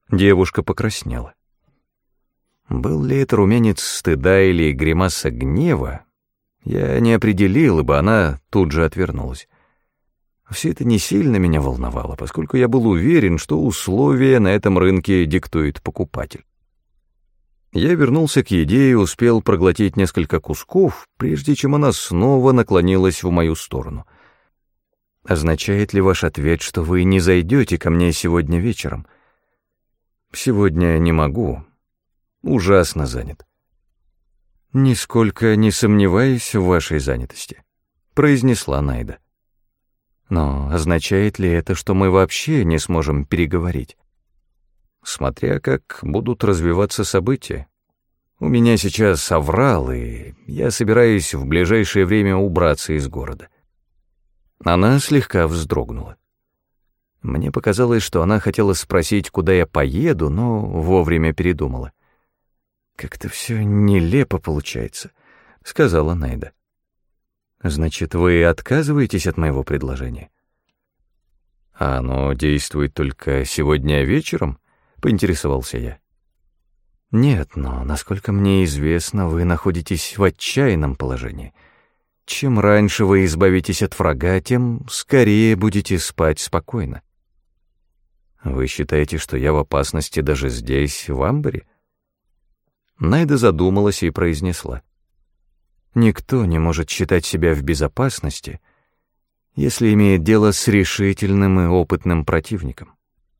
Девушка покраснела. Был ли это румянец стыда или гримаса гнева, я не определил, ибо она тут же отвернулась. Все это не сильно меня волновало, поскольку я был уверен, что условия на этом рынке диктует покупатель. Я вернулся к еде и успел проглотить несколько кусков, прежде чем она снова наклонилась в мою сторону. «Означает ли ваш ответ, что вы не зайдете ко мне сегодня вечером?» «Сегодня не могу. Ужасно занят». «Нисколько не сомневаюсь в вашей занятости», — произнесла Найда. «Но означает ли это, что мы вообще не сможем переговорить?» «Смотря как будут развиваться события. У меня сейчас аврал, и я собираюсь в ближайшее время убраться из города». Она слегка вздрогнула. Мне показалось, что она хотела спросить, куда я поеду, но вовремя передумала. «Как-то все нелепо получается», — сказала Найда. «Значит, вы отказываетесь от моего предложения?» «А оно действует только сегодня вечером?» — поинтересовался я. «Нет, но, насколько мне известно, вы находитесь в отчаянном положении. Чем раньше вы избавитесь от врага, тем скорее будете спать спокойно». «Вы считаете, что я в опасности даже здесь, в Амбаре?» Найда задумалась и произнесла. «Никто не может считать себя в безопасности, если имеет дело с решительным и опытным противником».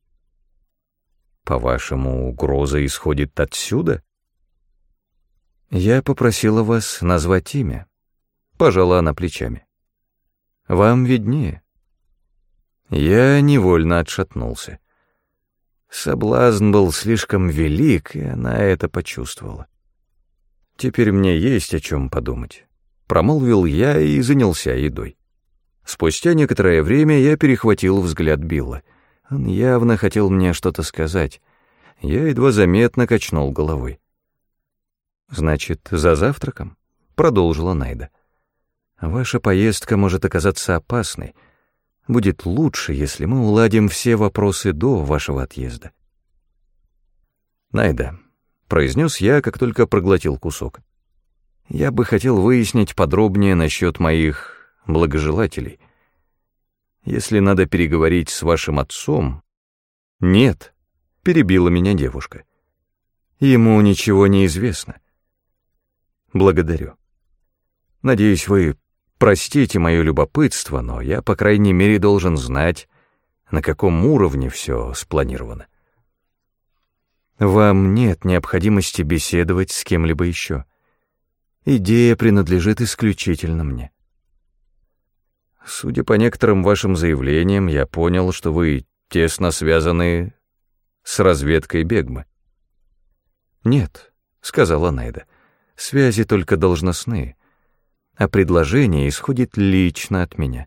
«По-вашему, угроза исходит отсюда?» «Я попросила вас назвать имя», — пожала она плечами. «Вам виднее». Я невольно отшатнулся. Соблазн был слишком велик, и она это почувствовала. «Теперь мне есть о чем подумать», — промолвил я и занялся едой. Спустя некоторое время я перехватил взгляд Билла. Он явно хотел мне что-то сказать. Я едва заметно качнул головой. «Значит, за завтраком?» — продолжила Найда. «Ваша поездка может оказаться опасной. Будет лучше, если мы уладим все вопросы до вашего отъезда». «Найда», — произнес я, как только проглотил кусок, — «я бы хотел выяснить подробнее насчет моих благожелателей. Если надо переговорить с вашим отцом...» «Нет», — перебила меня девушка. «Ему ничего не известно». «Благодарю. Надеюсь, вы простите мое любопытство, но я, по крайней мере, должен знать, на каком уровне все спланировано». «Вам нет необходимости беседовать с кем-либо еще. Идея принадлежит исключительно мне». «Судя по некоторым вашим заявлениям, я понял, что вы тесно связаны с разведкой Бегмы». «Нет», — сказала Найда, — «связи только должностные, а предложение исходит лично от меня».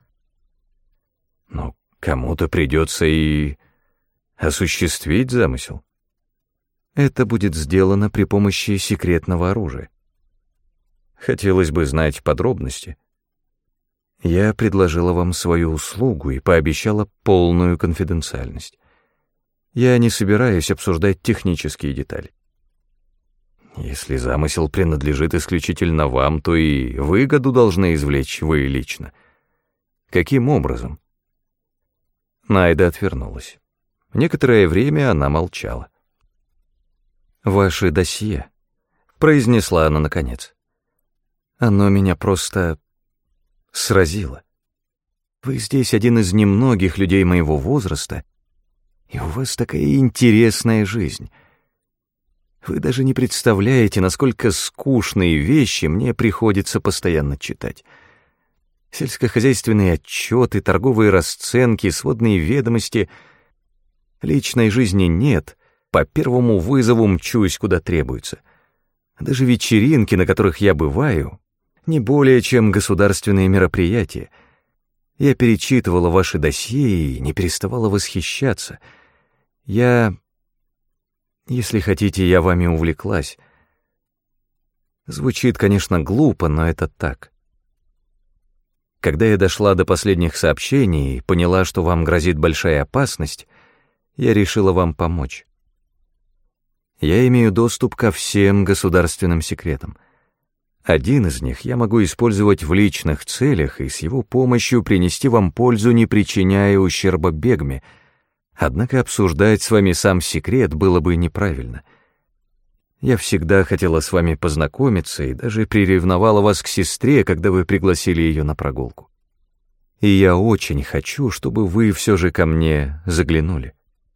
«Но кому-то придется и осуществить замысел». «Это будет сделано при помощи секретного оружия». «Хотелось бы знать подробности». «Я предложила вам свою услугу и пообещала полную конфиденциальность. Я не собираюсь обсуждать технические детали». «Если замысел принадлежит исключительно вам, то и выгоду должны извлечь вы лично. Каким образом?» Найда отвернулась. Некоторое время она молчала. «Ваше досье», — произнесла она наконец. «Оно меня просто сразило. Вы здесь один из немногих людей моего возраста, и у вас такая интересная жизнь. Вы даже не представляете, насколько скучные вещи мне приходится постоянно читать. Сельскохозяйственные отчеты, торговые расценки, сводные ведомости. Личной жизни нет, по первому вызову мчусь, куда требуется. Даже вечеринки, на которых я бываю, не более чем государственные мероприятия. Я перечитывала ваши досье и не переставала восхищаться. Если хотите, я вами увлеклась. Звучит, конечно, глупо, но это так. Когда я дошла до последних сообщений и поняла, что вам грозит большая опасность, я решила вам помочь. Я имею доступ ко всем государственным секретам. Один из них я могу использовать в личных целях и с его помощью принести вам пользу, не причиняя ущерба Бегме. Однако обсуждать с вами сам секрет было бы неправильно. Я всегда хотела с вами познакомиться и даже приревновала вас к сестре, когда вы пригласили ее на прогулку. И я очень хочу, чтобы вы все же ко мне заглянули.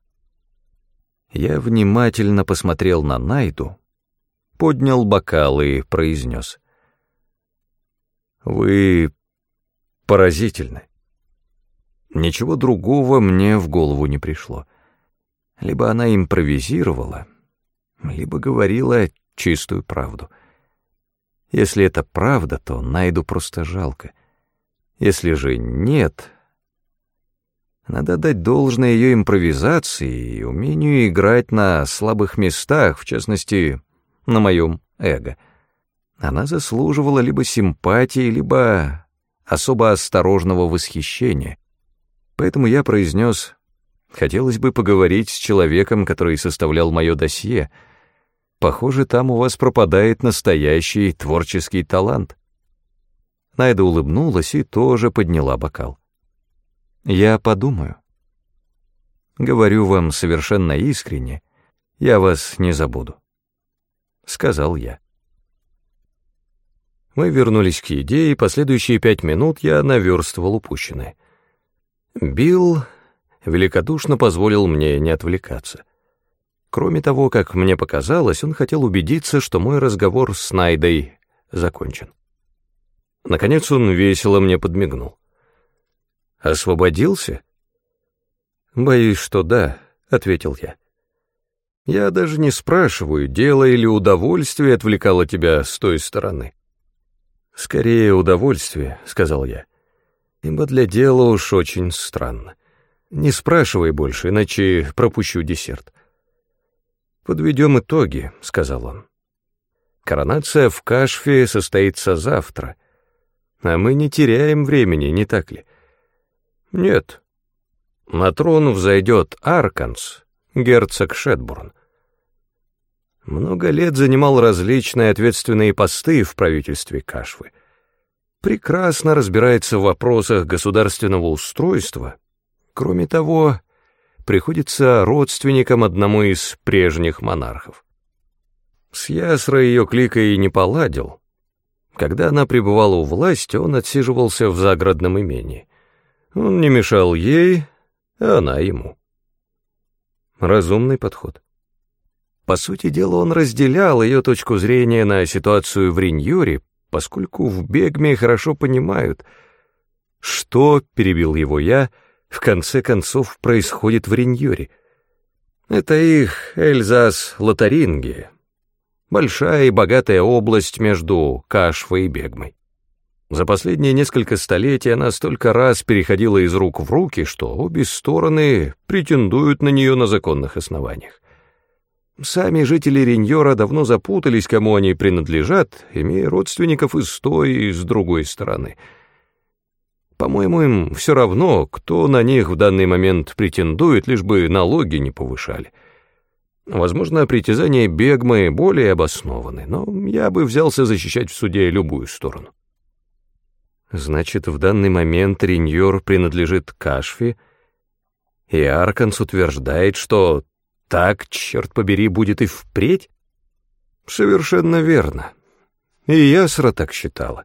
Я внимательно посмотрел на Найду, поднял бокал и произнес: «Вы поразительны». Ничего другого мне в голову не пришло. Либо она импровизировала, либо говорила чистую правду. Если это правда, то Найду просто жалко. Если же нет, надо дать должное ее импровизации и умению играть на слабых местах, в частности, на моем эго. Она заслуживала либо симпатии, либо особо осторожного восхищения. Поэтому я произнес: «Хотелось бы поговорить с человеком, который составлял мое досье. Похоже, там у вас пропадает настоящий творческий талант». Найда улыбнулась и тоже подняла бокал. «Я подумаю. Говорю вам совершенно искренне, я вас не забуду», — сказал я. Мы вернулись к еде, и последующие 5 минут я наверстывал упущенное. Билл великодушно позволил мне не отвлекаться. Кроме того, как мне показалось, он хотел убедиться, что мой разговор с Найдой закончен. Наконец он весело мне подмигнул. «Освободился?» «Боюсь, что да», — ответил я. «Я даже не спрашиваю, дело или удовольствие отвлекало тебя с той стороны». «Скорее удовольствие», — сказал я, — «ибо для дела уж очень странно. Не спрашивай больше, иначе пропущу десерт». «Подведем итоги», — сказал он. «Коронация в Кашфе состоится завтра, а мы не теряем времени, не так ли?» «Нет. На трон взойдет Арканс, герцог Шетбурн. Много лет занимал различные ответственные посты в правительстве Кашфы. Прекрасно разбирается в вопросах государственного устройства. Кроме того, приходится родственником одному из прежних монархов. С Ясрой ее кликой не поладил. Когда она пребывала у власти, он отсиживался в загородном имении. Он не мешал ей, а она ему. Разумный подход. По сути дела, он разделял ее точку зрения на ситуацию в Риньоре, поскольку в Бегме хорошо понимают, что, перебил его я, в конце концов происходит в Риньоре. Это их Эльзас-Лотарингия, большая и богатая область между Кашфой и Бегмой. За последние несколько столетий она столько раз переходила из рук в руки, что обе стороны претендуют на нее на законных основаниях. Сами жители Риньора давно запутались, кому они принадлежат, имея родственников и с той, и с другой стороны. По-моему, им все равно, кто на них в данный момент претендует, лишь бы налоги не повышали. Возможно, притязания Бегмы более обоснованы, но я бы взялся защищать в суде любую сторону. Значит, в данный момент Риньор принадлежит Кашфе, и Арканс утверждает, что так, черт побери, будет и впредь? Совершенно верно. И Ясра так считала.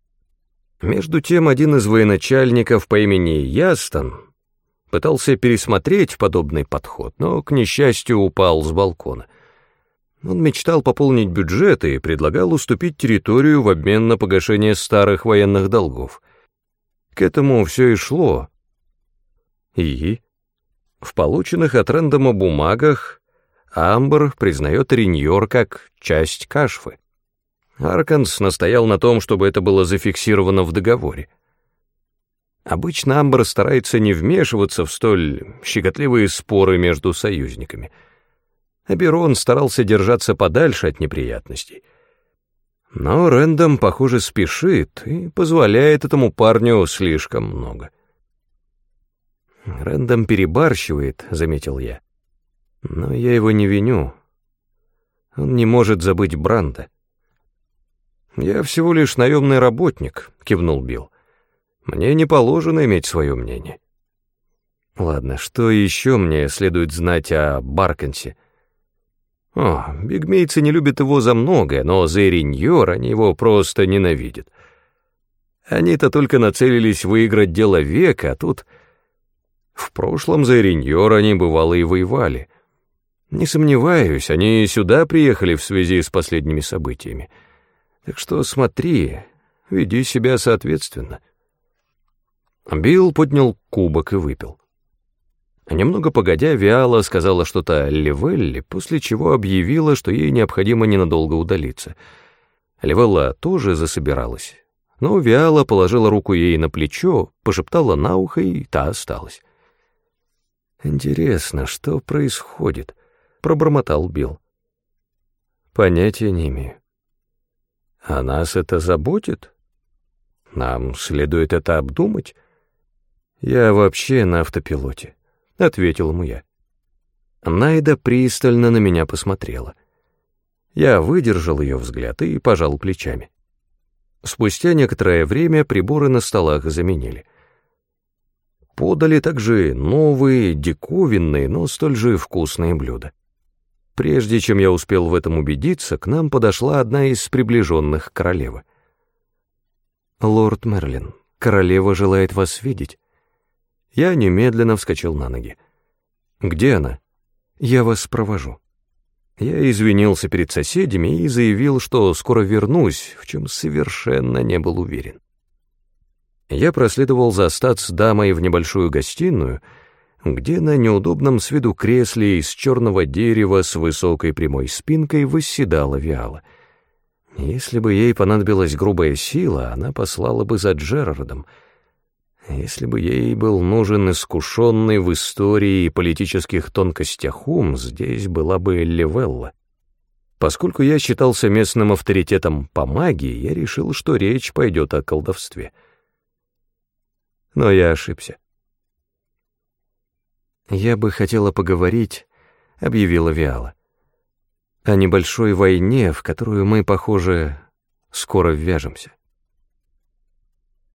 Между тем, один из военачальников по имени Ястон пытался пересмотреть подобный подход, но, к несчастью, упал с балкона. Он мечтал пополнить бюджет и предлагал уступить территорию в обмен на погашение старых военных долгов. К этому все и шло. И в полученных от Рэндома бумагах Амбр признает Риньор как часть Кашфы. Арканс настоял на том, чтобы это было зафиксировано в договоре. Обычно Амбр старается не вмешиваться в столь щекотливые споры между союзниками. Аберон старался держаться подальше от неприятностей. Но Рэндом, похоже, спешит и позволяет этому парню слишком много. «Рэндом перебарщивает», — заметил я. «Но я его не виню. Он не может забыть Бранда. «Я всего лишь наемный работник», — кивнул Билл. «Мне не положено иметь свое мнение». «Ладно, что еще мне следует знать о Баркансе?» Бигмейцы не любят его за многое, но за Эриньор они его просто ненавидят. Они-то только нацелились выиграть дело века, а тут... В прошлом за Эриньор они, бывало, и воевали. Не сомневаюсь, они сюда приехали в связи с последними событиями. Так что смотри, веди себя соответственно». Билл поднял кубок и выпил. Немного погодя, Виала сказала что-то Ливелле, после чего объявила, что ей необходимо ненадолго удалиться. Ливелла тоже засобиралась, но Виала положила руку ей на плечо, пошептала на ухо, и та осталась. «Интересно, что происходит?» — пробормотал Билл. «Понятия не имею». «А нас это заботит? Нам следует это обдумать?» «Я вообще на автопилоте», — ответил ему я. Найда пристально на меня посмотрела. Я выдержал ее взгляд и пожал плечами. Спустя некоторое время приборы на столах заменили. Подали также новые, диковинные, но столь же вкусные блюда. Прежде чем я успел в этом убедиться, к нам подошла одна из приближенных королевы. «Лорд Мерлин, королева желает вас видеть». Я немедленно вскочил на ноги. «Где она?» «Я вас провожу». Я извинился перед соседями и заявил, что скоро вернусь, в чем совершенно не был уверен. Я проследовал за статс-дамой в небольшую гостиную, где на неудобном с виду кресле из черного дерева с высокой прямой спинкой восседала Виала. Если бы ей понадобилась грубая сила, она послала бы за Джерардом. Если бы ей был нужен искушенный в истории и политических тонкостях ум, здесь была бы Ливелла. Поскольку я считался местным авторитетом по магии, я решил, что речь пойдет о колдовстве. Но я ошибся. «Я бы хотела поговорить», — объявила Виала, — «о небольшой войне, в которую мы, похоже, скоро ввяжемся».